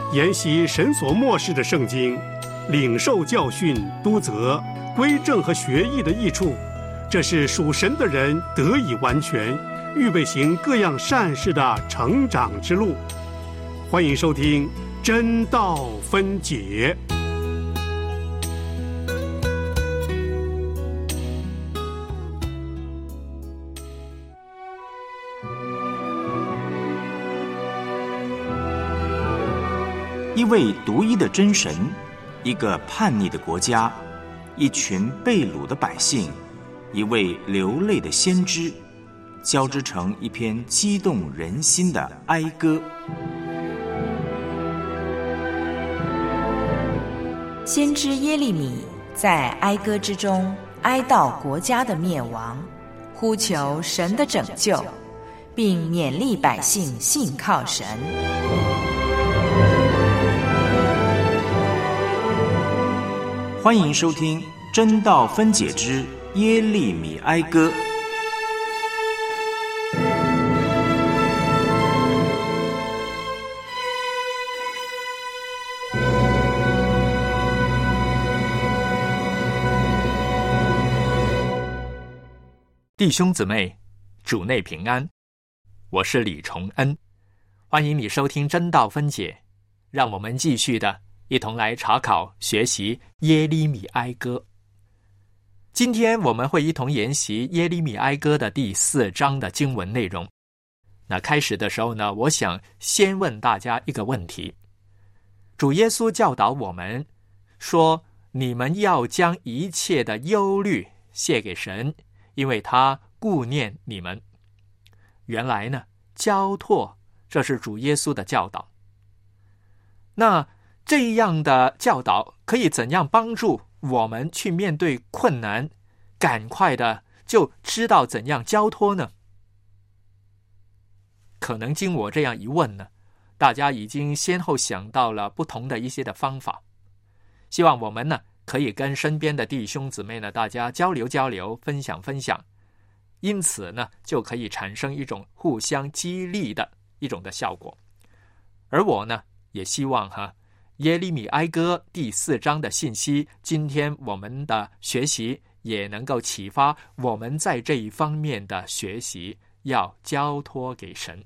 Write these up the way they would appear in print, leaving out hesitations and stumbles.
研习神所默示的圣经，领受教训、督责、归正和学义的益处，这是属神的人得以完全，预备行各样善事的成长之路。欢迎收听真道分解。 一位独一的真神，一个叛逆的国家，一群被掳的百姓，一位流泪的先知，交织成一篇激动人心的哀歌。 先知耶利米在哀歌之中哀悼国家的灭亡，呼求神的拯救，并勉励百姓信靠神。 欢迎收听真道分解之耶利米哀歌。 弟兄姊妹，主内平安，我是李崇恩，欢迎你收听真道分解，让我们继续的一同来查考学习耶利米哀歌。今天我们会一同研习耶利米哀歌的第4章的经文内容。那开始的时候呢，我想先问大家一个问题。主耶稣教导我们说，你们要将一切的忧虑卸给神，因为他顾念你们。原来呢，交托，这是主耶稣的教导。那这样的教导可以怎样帮助我们去面对困难，赶快的就知道怎样交托呢？可能经我这样一问呢，大家已经先后想到了不同的一些的方法。希望我们呢可以跟身边的弟兄姊妹呢大家交流交流，分享分享，因此呢就可以产生一种互相激励的一种的效果。而我呢也希望耶利米哀歌第4章的信息，今天我们的学习也能够启发我们在这一方面的学习要交托给神。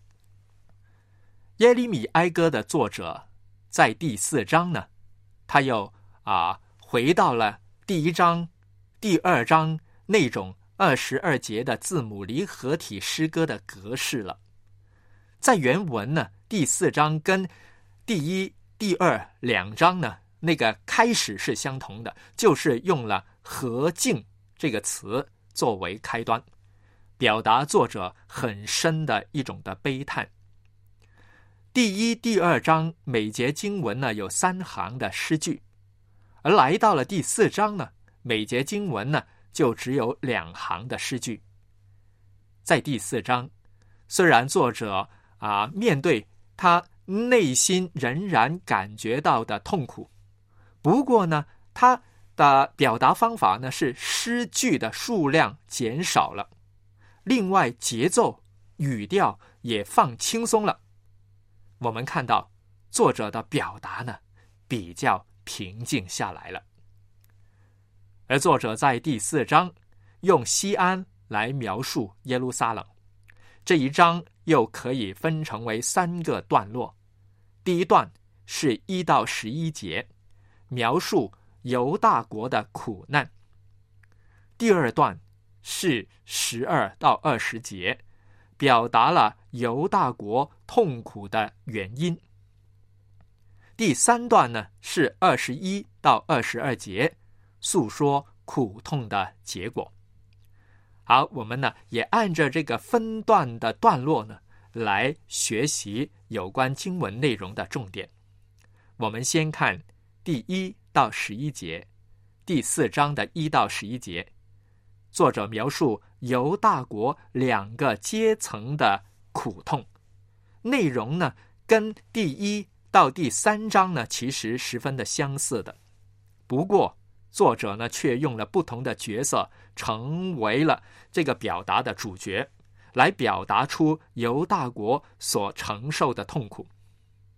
耶利米哀歌的作者在第4章呢，他又回到了第1章、第2章那种22节的字母离合体诗歌的格式了。在原文呢，第4章跟第1、第2两章呢，那个开始是相同的，就是用了和敬这个词作为开端，表达作者很深的一种的悲叹。第1、第2章每节经文呢有3行的诗句，而来到了第4章呢，每节经文呢就只有2行的诗句。在第4章，虽然作者面对他内心仍然感觉到的痛苦，不过呢，他的表达方法呢是诗句的数量减少了，另外节奏、语调也放轻松了。我们看到作者的表达呢比较平静下来了。而作者在第4章用西安来描述耶路撒冷，这一章又可以分成为3个段落。第一段是1到11节，描述犹大国的苦难。第二段是12到20节，表达了犹大国痛苦的原因。第3段呢是21到22节，诉说苦痛的结果。好，我们呢也按照这个分段的段落呢来学习有关经文内容的重点。我们先看第1到11节，第4章的1到11节，作者描述犹大国2个阶层的苦痛，内容呢跟第1到第3章呢其实十分的相似的，不过作者呢却用了不同的角色成为了这个表达的主角，来表达出犹大国所承受的痛苦。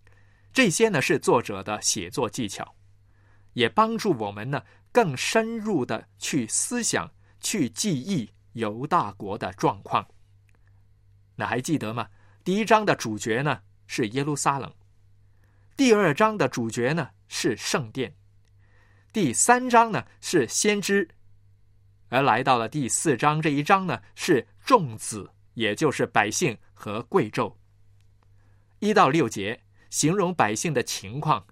这些呢是作者的写作技巧，也帮助我们呢更深入的去思想、去记忆犹大国的状况。那还记得吗？第一章的主角呢是耶路撒冷，第二章的主角呢是圣殿，第三章呢是先知，而来到了第四章这一章呢是众子，也就是百姓和贵胄。1到6节形容百姓的情况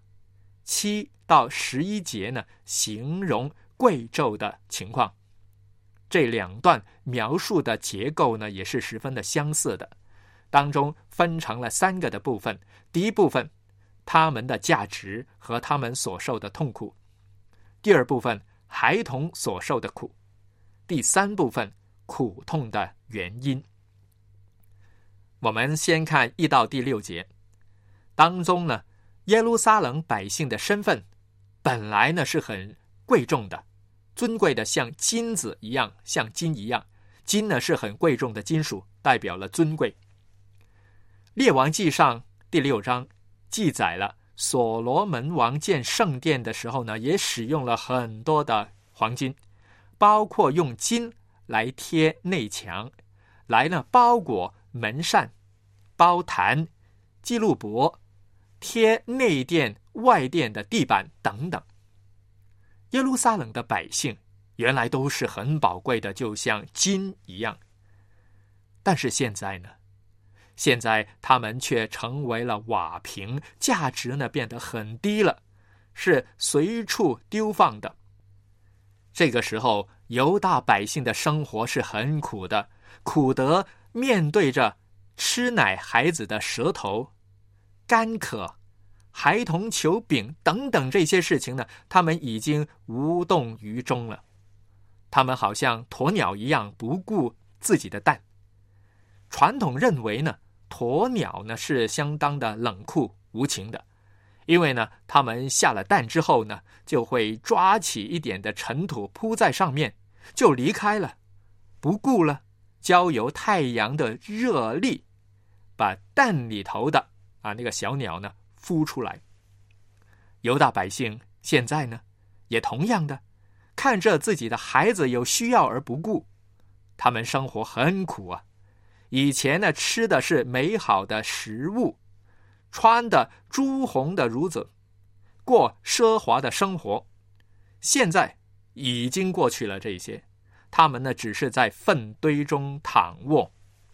，7到11节呢形容贵胄的情况。这两段描述的结构呢也是十分的相似的，当中分成了3个的部分。第一部分，他们的价值和他们所受的痛苦；第二部分，孩童所受的苦；第三部分，苦痛的原因。我们先看1到第6节，当中呢，耶路撒冷百姓的身份本来呢是很贵重的，尊贵的像金子一样，像金一样。金呢是很贵重的金属，代表了尊贵。列王纪上第6章记载了所罗门王建圣殿的时候呢，也使用了很多的黄金，包括用金来贴内墙，来呢包裹门扇、包坛、基路伯，贴内殿、外殿的地板等等。耶路撒冷的百姓原来都是很宝贵的，就像金一样。但是现在呢，现在他们却成为了瓦瓶，价值呢变得很低了，是随处丢放的。这个时候，犹大百姓的生活是很苦的，苦得面对着吃奶孩子的舌头、干渴、孩童求饼等等这些事情呢，他们已经无动于衷了。他们好像鸵鸟一样不顾自己的蛋。传统认为呢，鸵鸟呢是相当的冷酷无情的，因为呢，他们下了蛋之后呢，就会抓起一点的尘土铺在上面，就离开了，不顾了交由太阳的热力，把蛋里头的那个小鸟呢孵出来。犹大百姓现在呢，也同样的看着自己的孩子有需要而不顾，他们生活很苦啊。以前呢，吃的是美好的食物，穿的朱红的褥子，过奢华的生活。现在已经过去了这些，他们呢只是在粪堆中躺卧。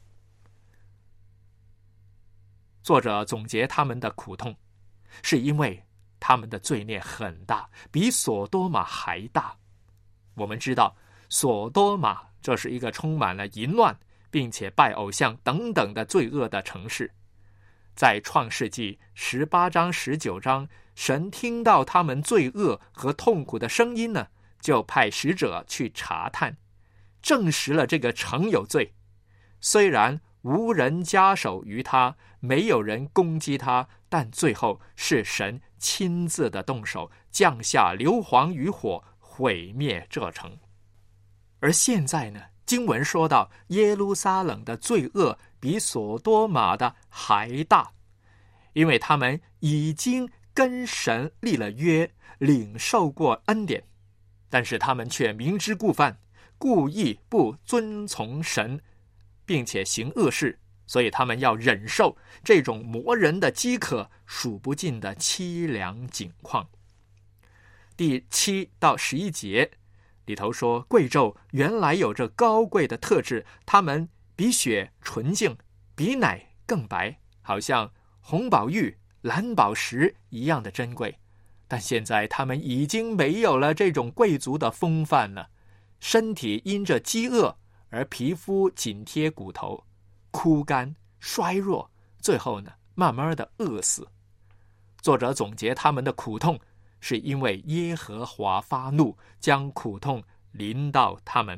作者总结他们的苦痛，是因为他们的罪孽很大，比所多玛还大。我们知道，所多玛这是一个充满了淫乱并且拜偶像等等的罪恶的城市。在创世纪18章19章，神听到他们罪恶和痛苦的声音呢，就派使者去查探，证实了这个城有罪。虽然无人加手于他，没有人攻击他，但最后是神亲自的动手，降下硫磺与火，毁灭这城。而现在呢，经文说到耶路撒冷的罪恶比所多玛的还大，因为他们已经跟神立了约，领受过恩典，但是他们却明知故犯，故意不遵从神，并且行恶事，所以他们要忍受这种磨人的饥渴，数不尽的凄凉景况。第7到11节里头说，贵胄原来有着高贵的特质，他们比雪纯净，比奶更白，好像红宝玉、蓝宝石一样的珍贵。但现在他们已经没有了这种贵族的风范了，身体因着饥饿而皮肤紧贴骨头，枯干衰弱，最后呢，慢慢的饿死。作者总结他们的苦痛，是因为耶和华发怒，将苦痛临到他们。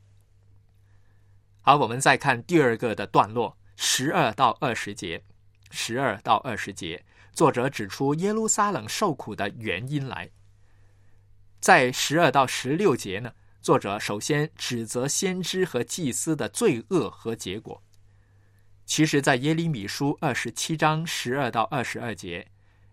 好，我们再看第二个的段落，12到20节。12到20节，作者指出耶路撒冷受苦的原因来。在12到16节呢，作者首先指责先知和祭司的罪恶和结果。其实在耶利米书27章12到22节，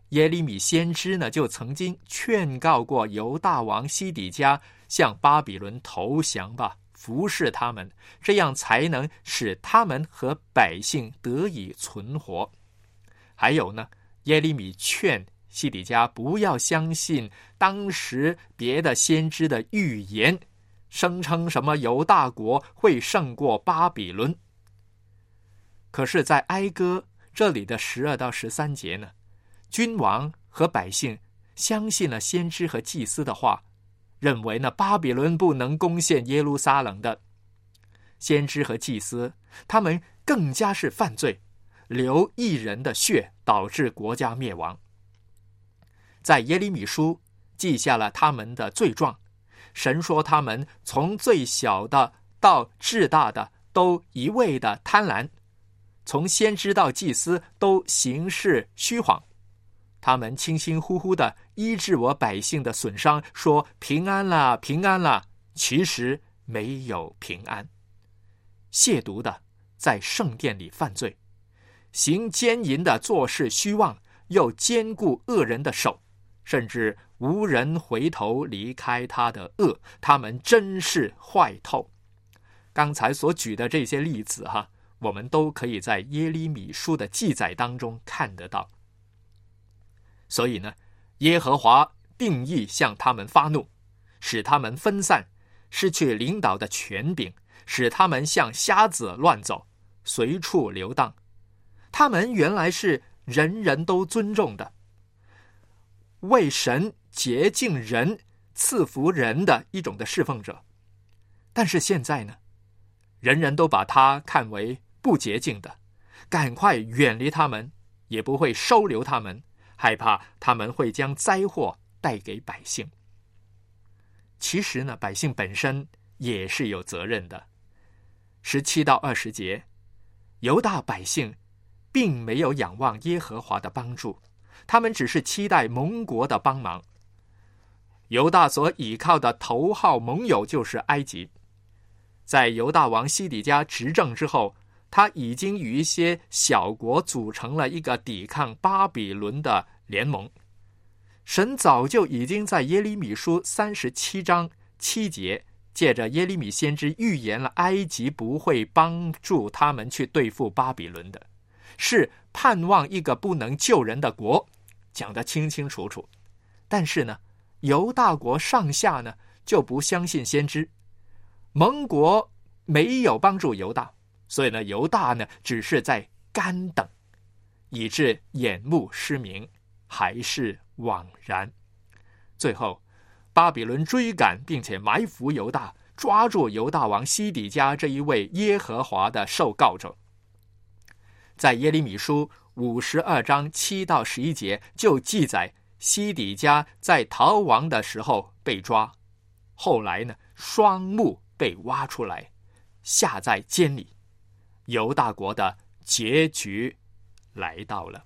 耶利米先知呢，就曾经劝告过犹大王西底家向巴比伦投降吧，服侍他们，这样才能使他们和百姓得以存活。还有呢，耶利米劝西底家不要相信当时别的先知的预言，声称什么犹大国会胜过巴比伦。可是在哀歌这里的12到13节呢，君王和百姓相信了先知和祭司的话，认为呢巴比伦不能攻陷耶路撒冷的。先知和祭司他们更加是犯罪，流义人的血，导致国家灭亡。在耶利米书记下了他们的罪状，神说他们从最小的到至大的都一味的贪婪，从先知到祭司都行事虚谎，他们轻轻呼呼的医治我百姓的损伤，说平安啦，平安啦，其实没有平安。亵渎的在圣殿里犯罪，行奸淫的做事虚妄，又坚固恶人的手，甚至无人回头离开他的恶，他们真是坏透。刚才所举的这些例子我们都可以在耶利米书的记载当中看得到。所以呢，耶和华定义向他们发怒，使他们分散，失去领导的权柄，使他们像瞎子乱走，随处流荡。他们原来是人人都尊重的，为神洁净人、赐福人的一种的侍奉者，但是现在呢，人人都把他看为不洁净的，赶快远离他们，也不会收留他们，害怕他们会将灾祸带给百姓。其实呢，百姓本身也是有责任的。17到20节，犹大百姓并没有仰望耶和华的帮助，他们只是期待盟国的帮忙。犹大所倚靠的头号盟友就是埃及。在犹大王西底家执政之后，他已经与一些小国组成了一个抵抗巴比伦的联盟。神早就已经在耶利米书37章7节，借着耶利米先知预言了埃及不会帮助他们去对付巴比伦的，是盼望一个不能救人的国，讲得清清楚楚。但是呢，犹大国上下呢就不相信先知，盟国没有帮助犹大，所以呢，犹大呢只是在干等，以致眼目失明，还是枉然。最后巴比伦追赶并且埋伏犹大，抓住犹大王西底家这一位耶和华的受告者。在耶利米书52章7到11节就记载西底家在逃亡的时候被抓，后来呢，双目被挖出来，下在监里。犹大国的结局来到了。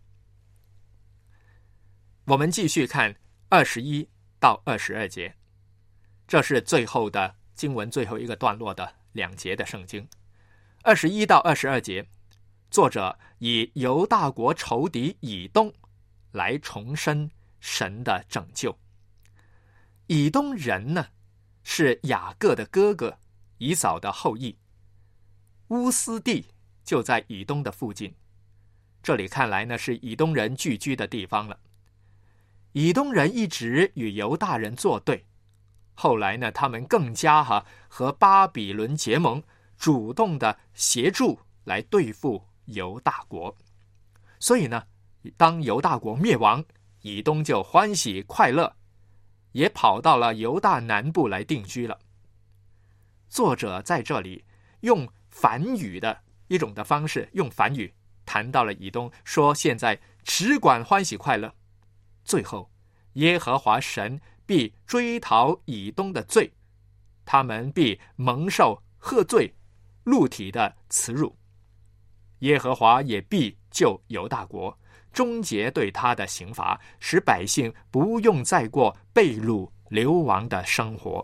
我们继续看21到22节，这是最后的经文最后一个段落的2节的圣经。21到22节，作者以犹大国仇敌以东来重申神的拯救。以东人呢，是雅各的哥哥以扫的后裔，乌斯地就在以东的附近，这里看来呢是以东人聚居的地方了。以东人一直与犹大人作对，后来呢，他们更加和巴比伦结盟，主动的协助来对付犹大国。所以呢，当犹大国灭亡，以东就欢喜快乐，也跑到了犹大南部来定居了。作者在这里用反语的一种的方式，用反语谈到了以东，说现在只管欢喜快乐。最后耶和华神必追讨以东的罪，他们必蒙受喝醉、露体的耻辱。耶和华也必救犹大国，终结对他的刑罚，使百姓不用再过被掳流亡的生活。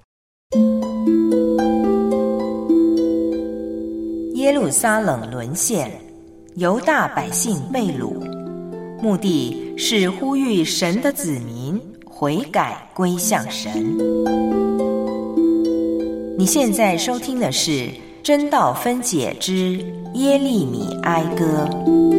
耶路撒冷沦陷，犹大百姓被掳， 目的是呼吁神的子民悔改归向神。你现在收听的是真道分解之耶利米哀歌。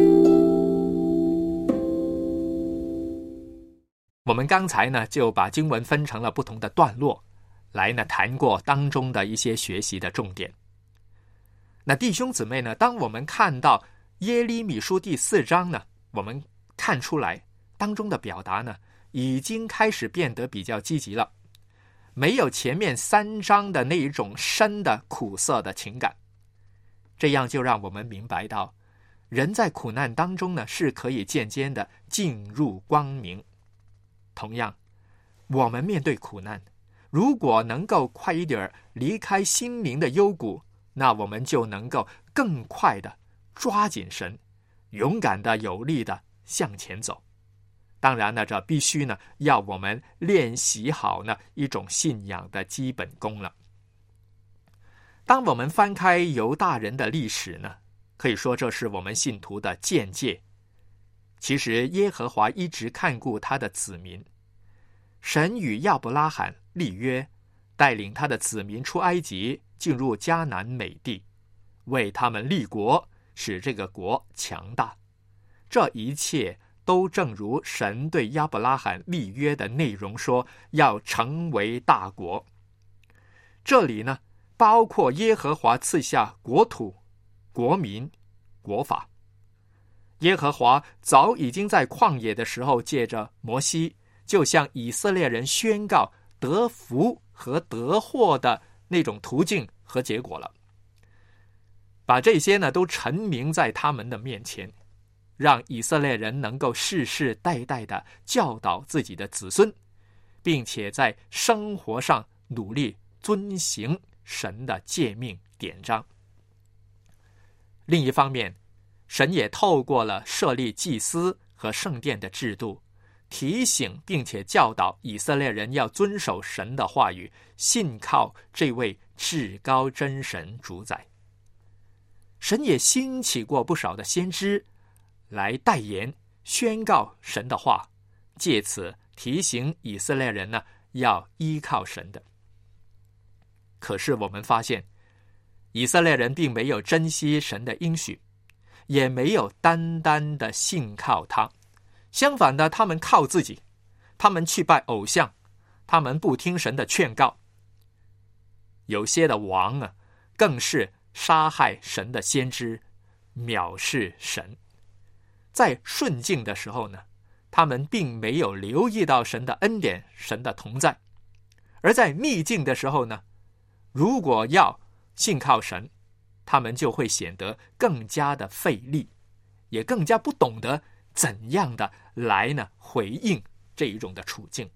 我们刚才呢就把经文分成了不同的段落，来呢谈过当中的一些学习的重点。那弟兄姊妹呢，当我们看到耶利米书第4章呢，我们看出来当中的表达呢已经开始变得比较积极了，没有前面3章的那一种深的苦涩的情感。这样就让我们明白到，人在苦难当中呢是可以渐渐的进入光明。同样，我们面对苦难，如果能够快一点离开心灵的幽谷，那我们就能够更快的抓紧神，勇敢的有力的向前走。当然呢，这必须呢要我们练习好呢一种信仰的基本功了。当我们翻开犹大人的历史呢，可以说这是我们信徒的见解。其实耶和华一直看顾他的子民，神与亚伯拉罕立约，带领他的子民出埃及，进入迦南美地，为他们立国，使这个国强大。这一切都正如神对亚伯拉罕立约的内容说，要成为大国。这里呢包括耶和华赐下国土、国民、国法。耶和华早已经在旷野的时候借着摩西，就向以色列人宣告得福和得祸的那种途径和结果了，把这些呢都陈明在他们的面前，让以色列人能够世世代代的教导自己的子孙，并且在生活上努力遵行神的诫命典章。另一方面，神也透过了设立祭司和圣殿的制度，提醒并且教导以色列人要遵守神的话语，信靠这位至高真神主宰。神也兴起过不少的先知来代言宣告神的话，借此提醒以色列人呢要依靠神的。可是我们发现，以色列人并没有珍惜神的应许，也没有单单的信靠他，相反的，他们靠自己，他们去拜偶像，他们不听神的劝告。有些的王啊，更是杀害神的先知，藐视神。在顺境的时候呢，他们并没有留意到神的恩典，神的同在；而在逆境的时候呢，如果要信靠神，他们就会显得更加的费力，也更加不懂得怎样的来呢回应这一种的处境。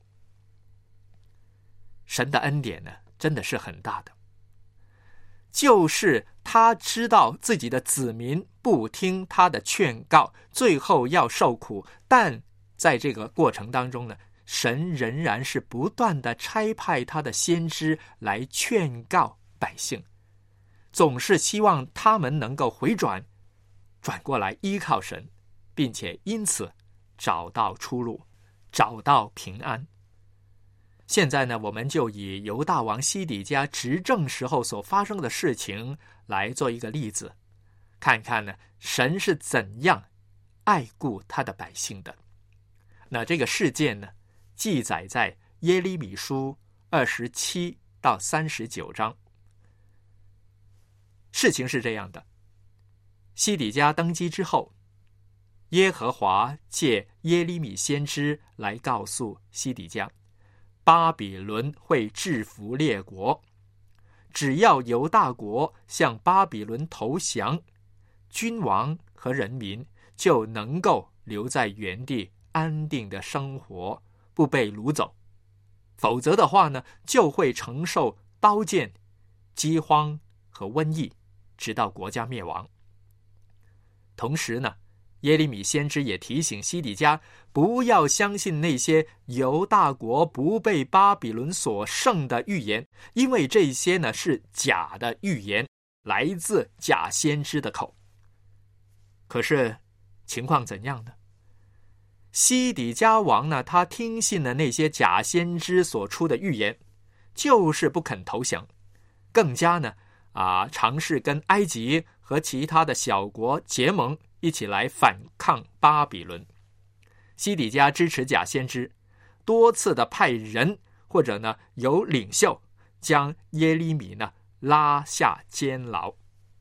神的恩典呢真的是很大的，就是他知道自己的子民不听他的劝告，最后要受苦，但在这个过程当中呢，神仍然是不断的差派他的先知来劝告百姓，总是希望他们能够回转过来依靠神，并且因此找到出路，找到平安。现在呢，我们就以犹大王西底家执政时候所发生的事情来做一个例子，看看呢神是怎样爱顾他的百姓的。那这个事件呢，记载在耶利米书27到39章。事情是这样的，西底家登基之后，耶和华借耶利米先知来告诉西底家，巴比伦会制服列国，只要犹大国向巴比伦投降，君王和人民就能够留在原地安定的生活，不被掳走。否则的话呢，就会承受刀剑、饥荒和瘟疫，直到国家灭亡。同时呢，耶利米先知也提醒西底家不要相信那些犹大国不被巴比伦所胜的预言，因为这些呢是假的预言，来自假先知的口。可是情况怎样呢？ 西底家王呢，他听信了那些假先知所出的预言，就是不肯投降，更加呢尝试跟埃及和其他的小国结盟，一起来反抗巴比伦。西底家支持假先知，多次的派人或者呢由领袖将耶利米呢拉下监牢。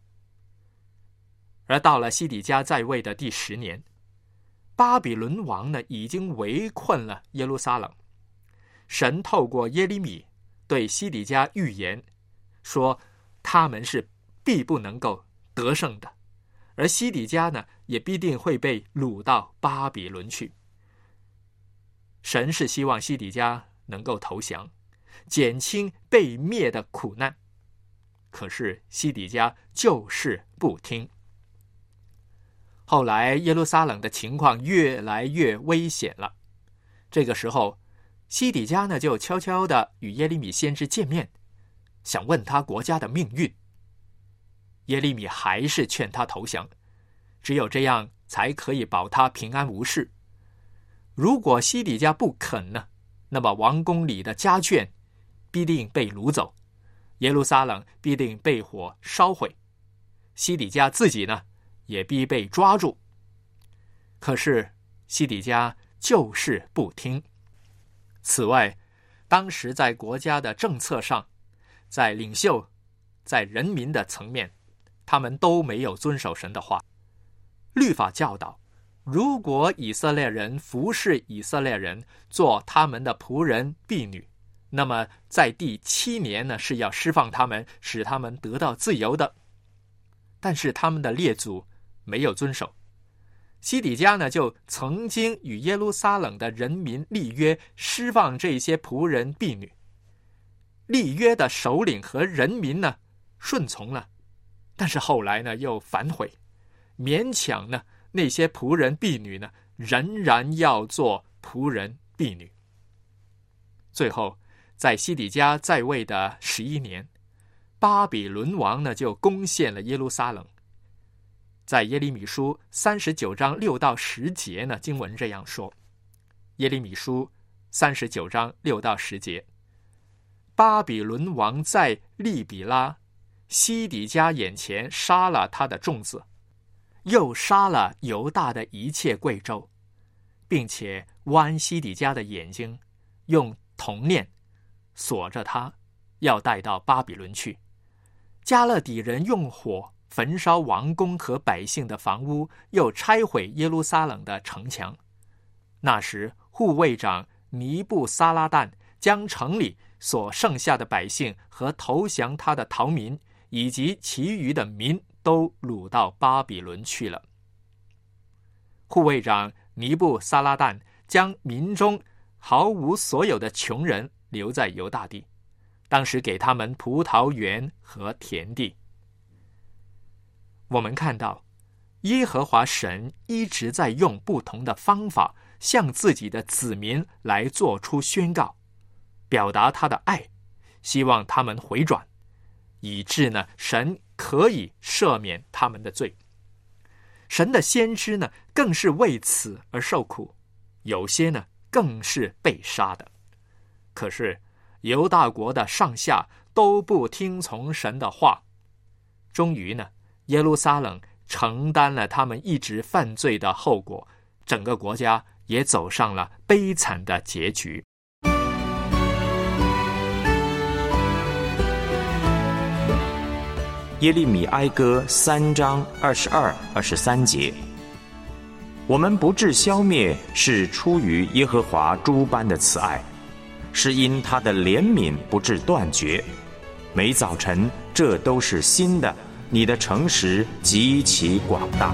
而到了西底家在位的第10年，巴比伦王呢已经围困了耶路撒冷。神透过耶利米对西底家预言说，他们是必不能够得胜的，而西底家呢也必定会被掳到巴比伦去。神是希望西底家能够投降，减轻被灭的苦难，可是西底家就是不听。后来耶路撒冷的情况越来越危险了，这个时候西底家呢就悄悄地与耶利米先知见面，想问他国家的命运。耶利米还是劝他投降，只有这样才可以保他平安无事。如果西底家不肯呢，那么王宫里的家眷必定被掳走，耶路撒冷必定被火烧毁，西底家自己呢也必被抓住。可是西底家就是不听。此外，当时在国家的政策上，在领袖，在人民的层面，他们都没有遵守神的话。律法教导，如果以色列人服侍以色列人，做他们的仆人婢女，那么在第7年呢是要释放他们，使他们得到自由的。但是他们的列祖没有遵守。西底家呢就曾经与耶路撒冷的人民立约，释放这些仆人婢女。立约的首领和人民呢顺从了，但是后来呢又反悔，勉强呢那些仆人婢女呢仍然要做仆人婢女。最后在西底家在位的11年，巴比伦王呢就攻陷了耶路撒冷。在耶利米书39章6到10节呢，经文这样说。耶利米书39章6到10节，巴比伦王在利比拉西底家眼前杀了他的众子，又杀了犹大的一切贵胄，并且剜西底家的眼睛，用铜链锁着他，要带到巴比伦去。加勒底人用火焚烧王宫和百姓的房屋，又拆毁耶路撒冷的城墙。那时护卫长尼布撒拉旦将城里所剩下的百姓和投降他的逃民以及其余的民都掳到巴比伦去了。护卫长尼布撒拉旦将民中毫无所有的穷人留在犹大地，当时给他们葡萄园和田地。我们看到耶和华神一直在用不同的方法向自己的子民来做出宣告，表达他的爱，希望他们回转，以致呢神可以赦免他们的罪。神的先知呢更是为此而受苦，有些呢更是被杀的。可是犹大国的上下都不听从神的话，终于呢耶路撒冷承担了他们一直犯罪的后果，整个国家也走上了悲惨的结局。 耶利米哀歌3章22、23节，我们不致消灭，是出于耶和华诸般的慈爱，是因他的怜悯不致断绝。每早晨，这都是新的，你的诚实极其广大。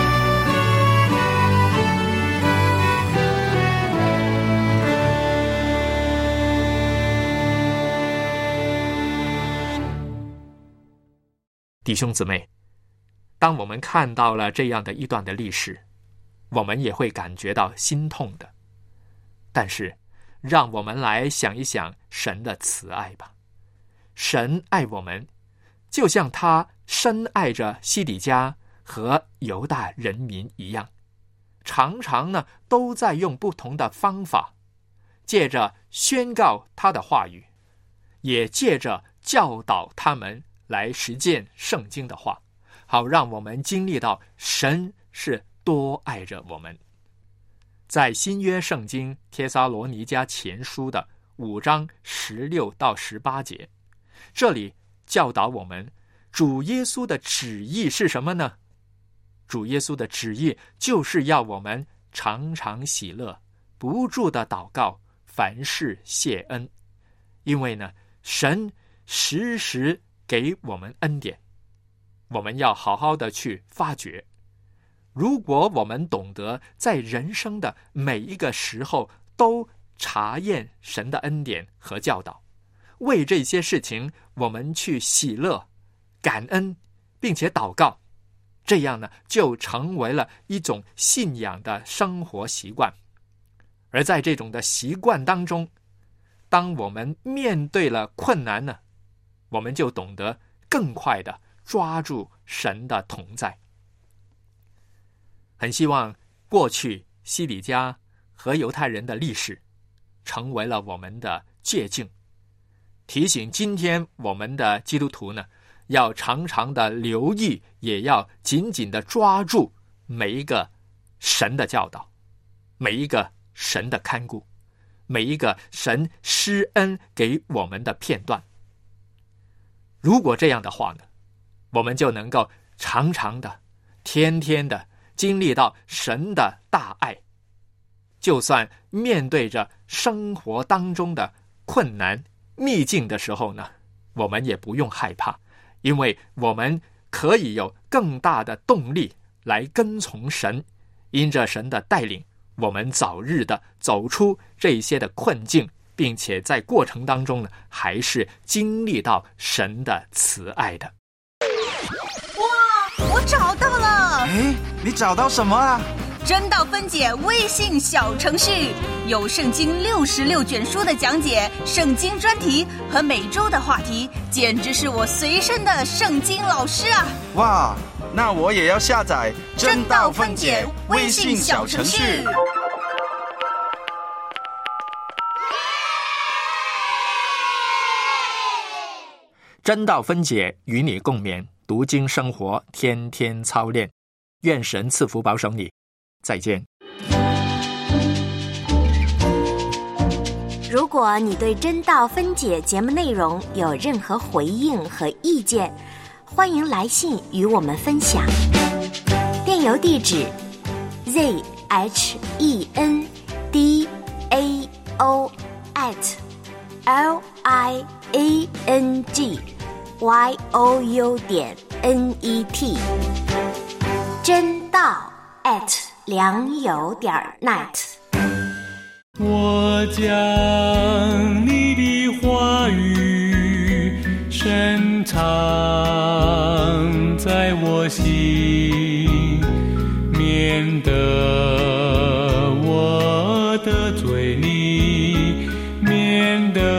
弟兄姊妹，当我们看到了这样的一段的历史，我们也会感觉到心痛的。但是让我们来想一想神的慈爱吧。神爱我们，就像他深爱着西底家和犹大人民一样， 常常呢都在用不同的方法，借着宣告他的话语，也借着教导他们来实践圣经的话，好让我们经历到神是多爱着我们。在新约圣经帖撒罗尼迦前书的5章16到18节，这里教导我们主耶稣的旨意是什么呢？主耶稣的旨意就是要我们常常喜乐，不住的祷告，凡事谢恩。因为呢，神时时给我们恩典，我们要好好的去发掘。如果我们懂得在人生的每一个时候都查验神的恩典和教导，为这些事情我们去喜乐、感恩，并且祷告，这样呢，就成为了一种信仰的生活习惯。而在这种的习惯当中，当我们面对了困难呢，我们就懂得更快的抓住神的同在。很希望过去西底家和犹太人的历史成为了我们的借鉴，提醒今天我们的基督徒呢，要常常的留意，也要紧紧的抓住每一个神的教导，每一个神的看顾，每一个神施恩给我们的片段。如果这样的话呢，我们就能够常常的、天天的经历到神的大爱，就算面对着生活当中的困难逆境的时候呢，我们也不用害怕，因为我们可以有更大的动力来跟从神，因着神的带领，我们早日的走出这些的困境，并且在过程当中呢，还是经历到神的慈爱的。 哇，我找到了！ 哎，你找到什么啊？ 真道分解微信小程序，有圣经66卷书的讲解，圣经专题和每周的话题，简直是我随身的圣经老师啊！ 哇，那我也要下载真道分解微信小程序。 真道分解与你共勉，读经生活，天天操练。愿神赐福保守你，再见。 如果你对真道分解节目内容有任何回应和意见，欢迎来信与我们分享。电邮地址 zhendao@liangyou.net 真道@良友.net。 我将你的话语深藏在我心，免得我得罪你，免得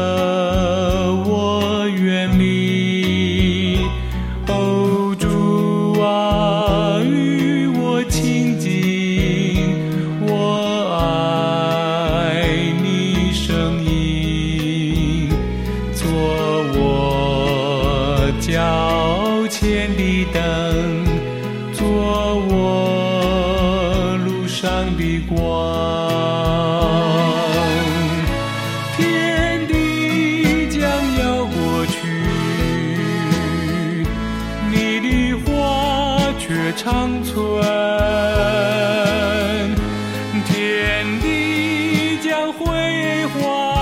我远离。哦，主啊，与我亲近，我爱你声音，做我脚前的灯，做我路上的光。天地将要过去，你的话却长存。天地将辉煌，